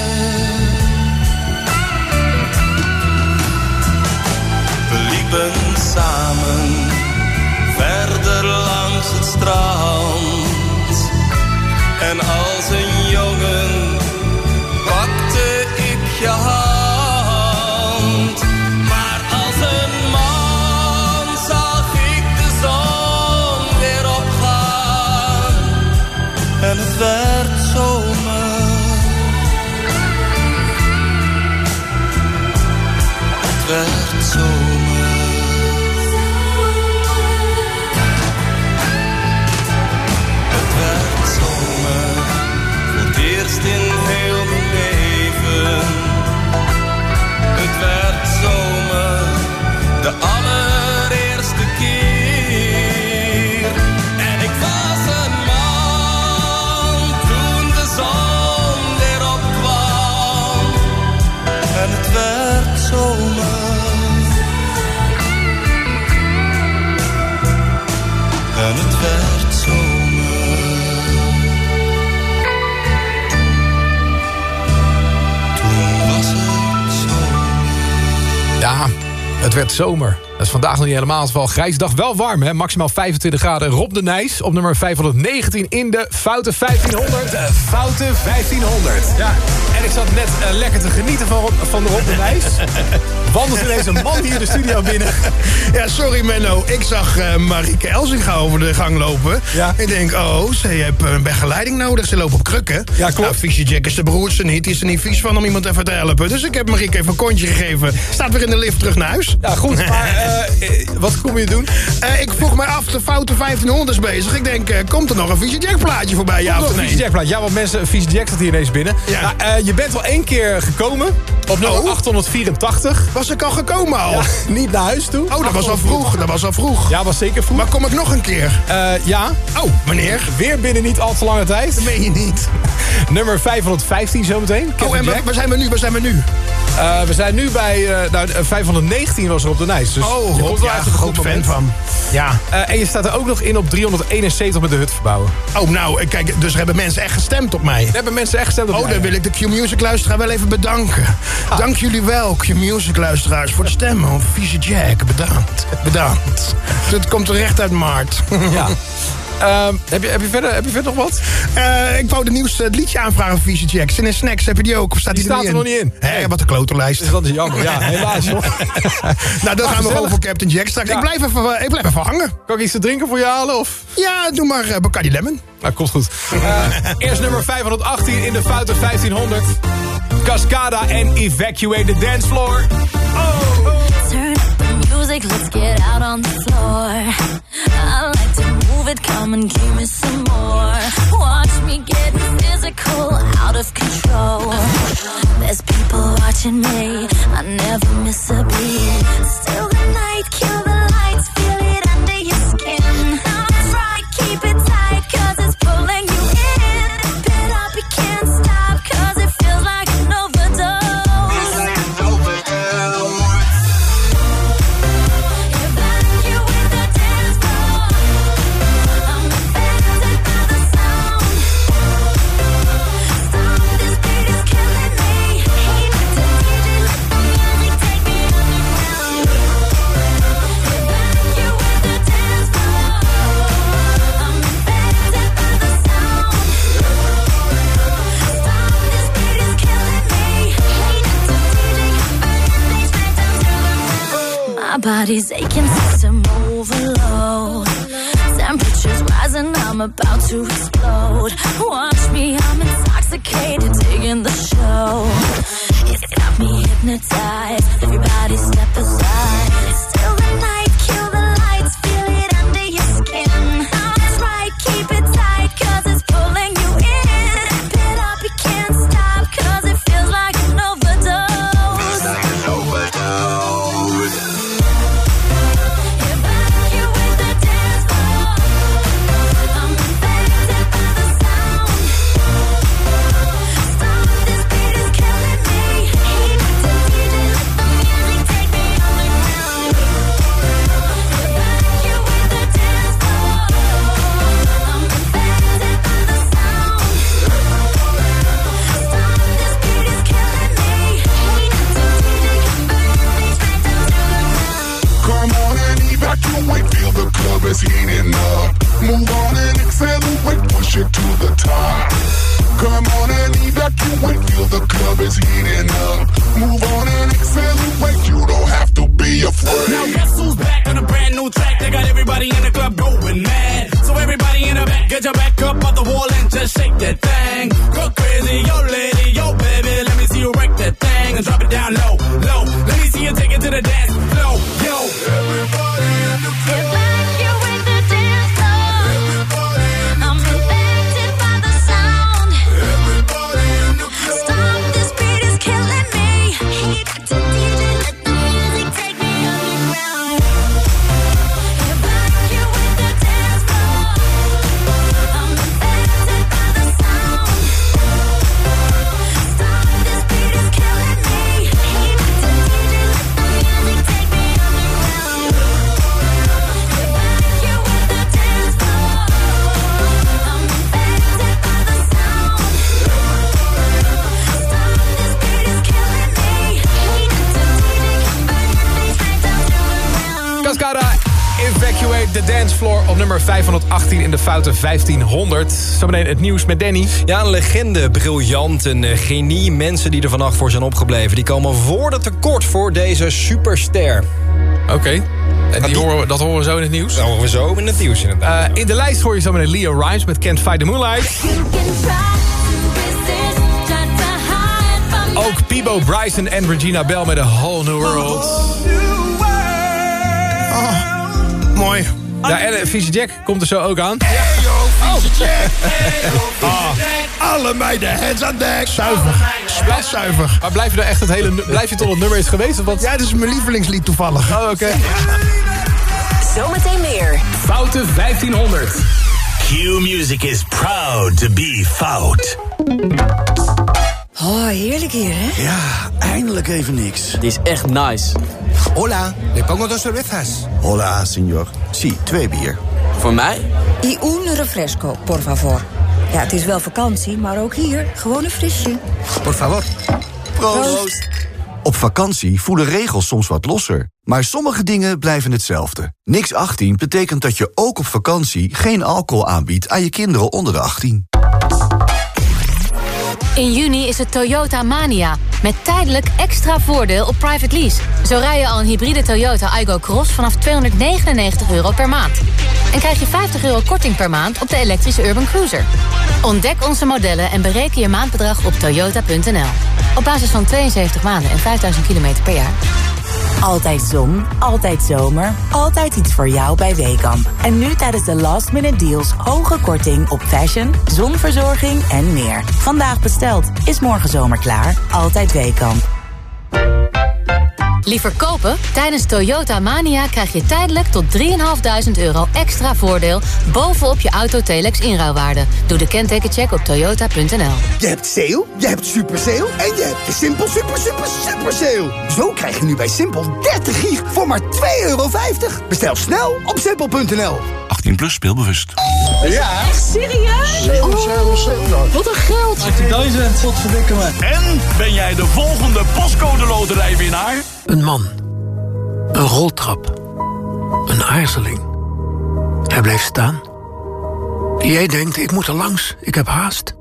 We liepen samen verder langs het strand. En als een jongen pakte ik je hand. Maar als een man zag ik de zon weer opgaan. En het werd zomer. Het werd zomer. Eerst in heel mijn leven. Het werd zomer, de allereerste keer. En ik was een man toen de zon weer opkwam. En het werd zomer. En het werd zomer. Ja, het werd zomer. Dat is vandaag nog niet helemaal het geval. Grijze dag, wel warm, hè? Maximaal vijfentwintig graden. Rob de Nijs op nummer vijfhonderdnegentien in de Foute vijftienhonderd. De Foute vijftienhonderd. Ja, en ik zat net uh, lekker te genieten van, van Rob de Nijs. Wandelt ineens een man hier de studio binnen. Ja, sorry Menno. Ik zag uh, Marieke Elsinga over de gang lopen. Ja. Ik denk, oh, ze heeft een begeleiding nodig. Ze loopt op krukken. Ja, klopt. Nou, Viesje Jack is de broertje niet. Die is er niet vies van om iemand even te helpen. Dus ik heb Marieke even een kontje gegeven. Staat weer in de lift terug naar huis. Ja, goed. Maar... Uh, Uh, wat kom je doen? Uh, ik vroeg mij af, de foute vijftienhonderd is bezig. Ik denk, uh, komt er nog een Vieze Jack plaatje voorbij? Ja, of een Vieze Jack plaatje. Ja, want mensen, Vieze Jack staat hier ineens binnen. Ja. Nou, uh, je bent al één keer gekomen. Op nummer oh. achthonderdvierentachtig. Was ik al gekomen al? Ja, niet naar huis toe. Oh, dat was al vroeg. Dat was al vroeg. Ja, was zeker vroeg. Maar kom ik nog een keer? Uh, ja. Oh, meneer. Weer binnen niet al te lange tijd. Dat meen je niet. Nummer vijfhonderdvijftien zometeen. Oh, en waar zijn we nu? Waar zijn we nu? Uh, we zijn nu bij... Uh, nou, vijfhonderdnegentien was er op de Nijs. Dus oh, Rob, ja, een groot fan van. Ja. Uh, en je staat er ook nog in op driehonderdeenenzeventig met de hut verbouwen. Oh, nou, kijk, dus hebben mensen echt gestemd op mij. Hebben mensen echt gestemd op oh, mij. Oh, dan wil ik de Q-Music luisteraar wel even bedanken. Ah. Dank jullie wel, Q-Music luisteraars, voor de stemmen op Vieze Jack. Bedankt. Bedankt. Het komt terecht uit maart. Ja. Uh, heb, je, heb, je verder, heb je verder nog wat? Uh, ik wou de nieuwste het liedje aanvragen van Vieze Jack. Zin in snacks, heb je die ook? Of staat die, die staat er, er nog niet in. Hé, wat een klotenlijst. Dus dat is jammer, ja, helaas hoor. Nou, dan ah, gaan we gewoon voor Captain Jack straks. Ja. Ik, blijf even, ik blijf even hangen. Kan ik iets te drinken voor je halen? Of? Ja, doe maar uh, Bacardi Lemon. Nou, komt goed. Uh, eerst nummer vijfhonderdachttien in de foute vijftienhonderd. Cascada en Evacuate the Dance Floor. Oh, oh. Turn up the music, let's get out on the floor. I like to move it, come and give me some more. Watch me get physical, out of control. There's people watching me, I never miss a beat. Still the night, kill the lights, feel it under your skin. That's right, keep it tight, cause it's pulling you in. Pit up, you can't stop, cause it feels like an overdose. It's like an overdose. My body's aching, system overload. Temperatures rising, I'm about to explode. Watch me, I'm intoxicated, digging the show. It's got me hypnotized. Everybody step aside. Still the night, kill the lights, feel it under your skin. That's right, keep it tight, cause it's pulling you in. Pit up, you can't stop, cause it feels like an overdose. It's like an overdose. Evacuate, feel the club is heating up. Move on and accelerate, push it to the top. Come on and evacuate, feel the club is heating up. Move on and accelerate, you don't have to be afraid. Now guess who's back on a brand new track? They got everybody in the club going mad. So everybody in the back, get your back up off the wall and just shake that thing. Go crazy, yo lady, yo baby, let me see you wreck that thing and drop it down low, low. Let me see you take it to the dance floor, yo. Everybody in the club. Evacuate the dance floor. Everybody in the I'm infected by the sound. Everybody in the club. Stop, this beat is killing me. Heat to D J, let the music take me underground. Evacuate the dance floor. I'm infected by the sound. Stop, this beat is killing me. Heat to D J, let the music take me underground. Evacuate the dance floor. I'm infected by the sound. Stop, this beat is killing me. Heat to D J, convert your face right down to the ground. Cascada, Evacuate the Dance Floor op nummer vijfhonderdachttien in de foute vijftienhonderd. Zometeen het nieuws met Danny. Ja, een legende, briljant, een uh, genie. Mensen die er vannacht voor zijn opgebleven. Die komen voor de tekort voor deze superster. Oké. Okay. En die horen we, dat horen we zo in het nieuws? Dat horen we zo in het nieuws inderdaad. Uh, in de lijst hoor je zo meteen Leo Rimes met Can't Fight the Moonlight. Ook Peebo Bryson en Regina Bell met A Whole New World. Mooi. Ja, en uh, Vieze Jack komt er zo ook aan. Hey yo, Vieze Jack. Oh. Alle meiden, hands on deck. Zuiver. Spatzuiver. Maar blijf je nou echt het hele... Blijf je tot het nummer is geweest? Of wat? Ja, dat is mijn lievelingslied toevallig. Oh, oké. Okay. Zometeen meer. Foute vijftienhonderd. Q-Music is proud to be Fout. Oh, heerlijk hier, hè? Ja, eindelijk even niks. Dit is echt nice. Hola, le pongo dos cervezas. Hola, señor. Sí, twee bier. Voor mij? Y un refresco, por favor. Ja, het is wel vakantie, maar ook hier gewoon een frisje. Por favor. Proost. Proost. Op vakantie voelen regels soms wat losser. Maar sommige dingen blijven hetzelfde. Niks achttien betekent dat je ook op vakantie geen alcohol aanbiedt aan je kinderen onder de achttien. In juni is het Toyota Mania. Met tijdelijk extra voordeel op private lease. Zo rij je al een hybride Toyota Aygo Cross vanaf tweehonderdnegenennegentig euro per maand. En krijg je vijftig euro korting per maand op de elektrische Urban Cruiser. Ontdek onze modellen en bereken je maandbedrag op toyota punt n l. Op basis van tweeënzeventig maanden en vijfduizend kilometer per jaar. Altijd zon, altijd zomer, altijd iets voor jou bij Weekamp. En nu tijdens de last minute deals hoge korting op fashion, zonverzorging en meer. Vandaag besteld, is morgen zomer klaar. Altijd Weekamp. Liever kopen? Tijdens Toyota Mania krijg je tijdelijk tot drieduizend vijfhonderd euro extra voordeel bovenop je Autotelex inruilwaarde. Doe de kentekencheck op toyota punt n l. Je hebt sale, je hebt super sale en je hebt de Simpel super super super sale. Zo krijg je nu bij Simpel dertig gig voor maar twee euro vijftig. Bestel snel op simpel punt n l. achttien plus speelbewust. Ja. Echt serieus? Oh, wat een geld. achttien wat verdikken me. En ben jij de volgende postcode loterijwinnaar? Een man. Een roltrap. Een aarzeling. Hij bleef staan. Jij denkt, ik moet er langs, ik heb haast.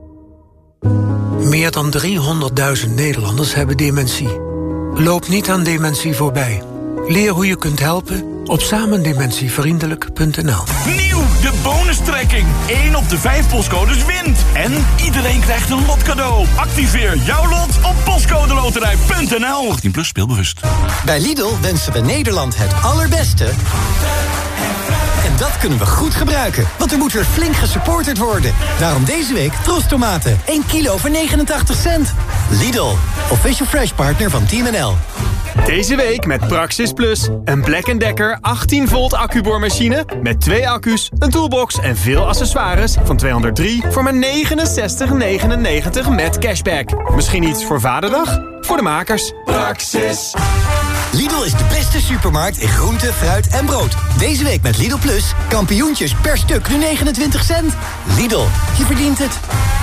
Meer dan driehonderdduizend Nederlanders hebben dementie. Loop niet aan dementie voorbij. Leer hoe je kunt helpen op samendementievriendelijk punt n l. Nieuw, de bonustrekking. één op de vijf postcodes wint. En iedereen krijgt een lot cadeau. Activeer jouw lot op postcodeloterij punt n l. achttien plus speelbewust. Bij Lidl wensen we Nederland het allerbeste. En dat kunnen we goed gebruiken, want er moet weer flink gesupporterd worden. Daarom deze week Tros tomaten, één kilo voor negenentachtig cent. Lidl, official fresh partner van Team N L. Deze week met Praxis Plus. Een Black and Decker achttien volt accuboormachine met twee accu's, een toolbox en veel accessoires van tweehonderddrie voor maar negenenzestig negenennegentig met cashback. Misschien iets voor Vaderdag? Voor de makers. Praxis. Lidl is de beste supermarkt in groente, fruit en brood. Deze week met Lidl Plus, kampioentjes per stuk nu negenentwintig cent. Lidl, je verdient het.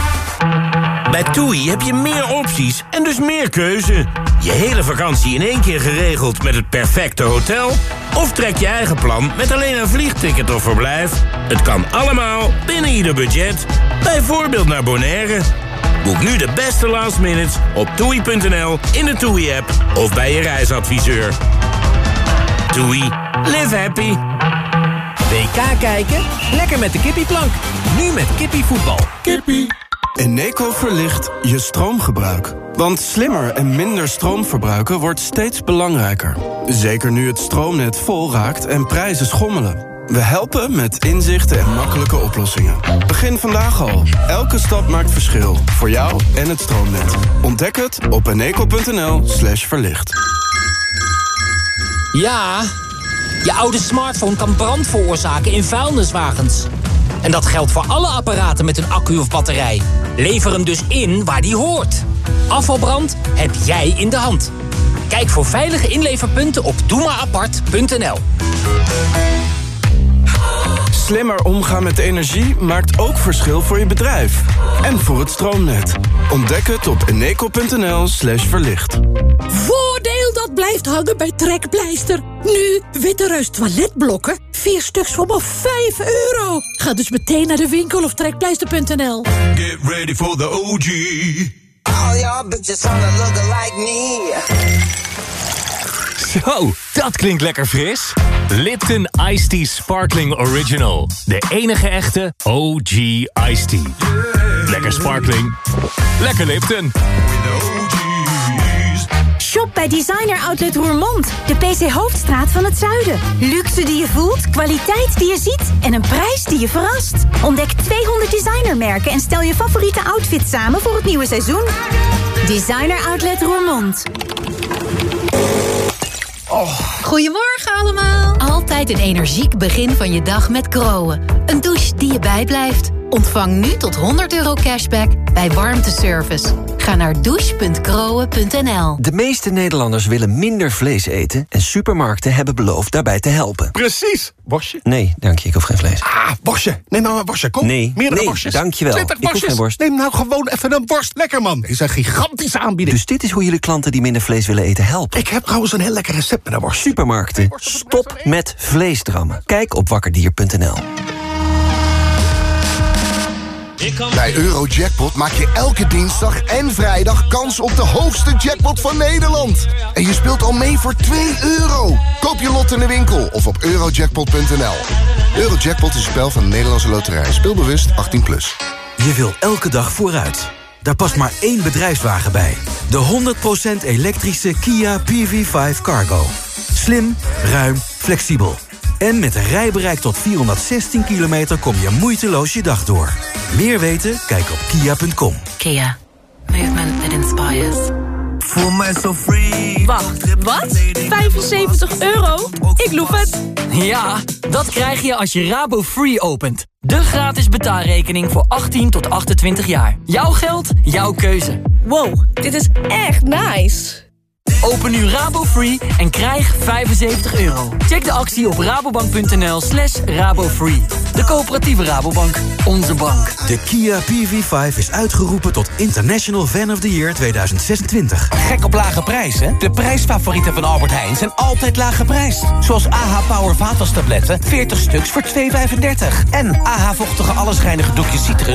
Bij TUI heb je meer opties en dus meer keuze. Je hele vakantie in één keer geregeld met het perfecte hotel? Of trek je eigen plan met alleen een vliegticket of verblijf? Het kan allemaal binnen ieder budget. Bijvoorbeeld naar Bonaire. Boek nu de beste last minutes op toei punt n l, in de TUI-app of bij je reisadviseur. TUI. Live happy. W K kijken? Lekker met de kippieplank. Nu met kippievoetbal. Kippie. Eneco verlicht je stroomgebruik. Want slimmer en minder stroom verbruiken wordt steeds belangrijker. Zeker nu het stroomnet vol raakt en prijzen schommelen. We helpen met inzichten en makkelijke oplossingen. Begin vandaag al. Elke stap maakt verschil. Voor jou en het stroomnet. Ontdek het op eneco punt n l slash verlicht. Ja, je oude smartphone kan brand veroorzaken in vuilniswagens. En dat geldt voor alle apparaten met een accu of batterij. Lever hem dus in waar die hoort. Afvalbrand heb jij in de hand. Kijk voor veilige inleverpunten op doe maar apart punt n l. Slimmer omgaan met energie maakt ook verschil voor je bedrijf. En voor het stroomnet. Ontdek het op eneco punt n l slash verlicht. Voordeel dat blijft hangen bij Trekpleister. Nu Witte Reus toiletblokken. Vier stuks voor maar vijf euro. Ga dus meteen naar de winkel of trekpleister punt n l. Get ready for the O G. All y'all bitches wanna look like me. Zo, dat klinkt lekker fris. Lipton Iced Tea Sparkling Original. De enige echte O G Iced Tea. Lekker sparkling. Lekker Lipton. Shop bij Designer Outlet Roermond. De P C Hoofdstraat van het zuiden. Luxe die je voelt, kwaliteit die je ziet en een prijs die je verrast. Ontdek tweehonderd designermerken en stel je favoriete outfit samen voor het nieuwe seizoen. Designer Outlet Roermond. Oh. Goedemorgen allemaal. Altijd een energiek begin van je dag met Groen. Een douche die je bijblijft. Ontvang nu tot honderd euro cashback bij warmteservice. Ga naar douche punt groen punt n l. De meeste Nederlanders willen minder vlees eten en supermarkten hebben beloofd daarbij te helpen. Precies. Worstje? Nee, dank je, ik hoef geen vlees. Ah, worstje. Neem nou een worstje, kom. Nee, meerdere nee, worstjes. dank je wel. twintig Ik hoef worstjes. geen worst. Neem nou gewoon even een worst. Lekker, man. Dit is een gigantische aanbieding. Dus dit is hoe jullie klanten die minder vlees willen eten helpen. Ik heb trouwens een heel lekker recept met een worst. Supermarkten, stop met vleesdrammen. Kijk op wakkerdier punt n l. Bij Eurojackpot maak je elke dinsdag en vrijdag kans op de hoogste jackpot van Nederland. En je speelt al mee voor twee euro. Koop je lot in de winkel of op eurojackpot punt n l. Eurojackpot is een spel van de Nederlandse Loterij. Speelbewust achttien plus. Je wil elke dag vooruit. Daar past maar één bedrijfswagen bij. De honderd procent elektrische Kia P V vijf Cargo. Slim, ruim, flexibel. En met een rijbereik tot vierhonderdzestien kilometer kom je moeiteloos je dag door. Meer weten? Kijk op kia punt com. Kia. Movement that inspires. Voel mij zo free. Wacht, wat? vijfenzeventig euro? Ik loef het. Ja, dat krijg je als je Rabo Free opent. De gratis betaalrekening voor achttien tot achtentwintig jaar. Jouw geld, jouw keuze. Wow, dit is echt nice. Open nu Rabo Free en krijg vijfenzeventig euro. Check de actie op rabobank punt n l slash rabofree. De coöperatieve Rabobank. Onze bank. De Kia P V vijf is uitgeroepen tot International Fan of the Year tweeduizend zesentwintig. Gek op lage prijzen? De prijsfavorieten van Albert Heijn zijn altijd laag geprijsd. Zoals A H Power vaatwastabletten, veertig stuks voor twee vijfendertig. En A H vochtige allesreinige doekjes citrus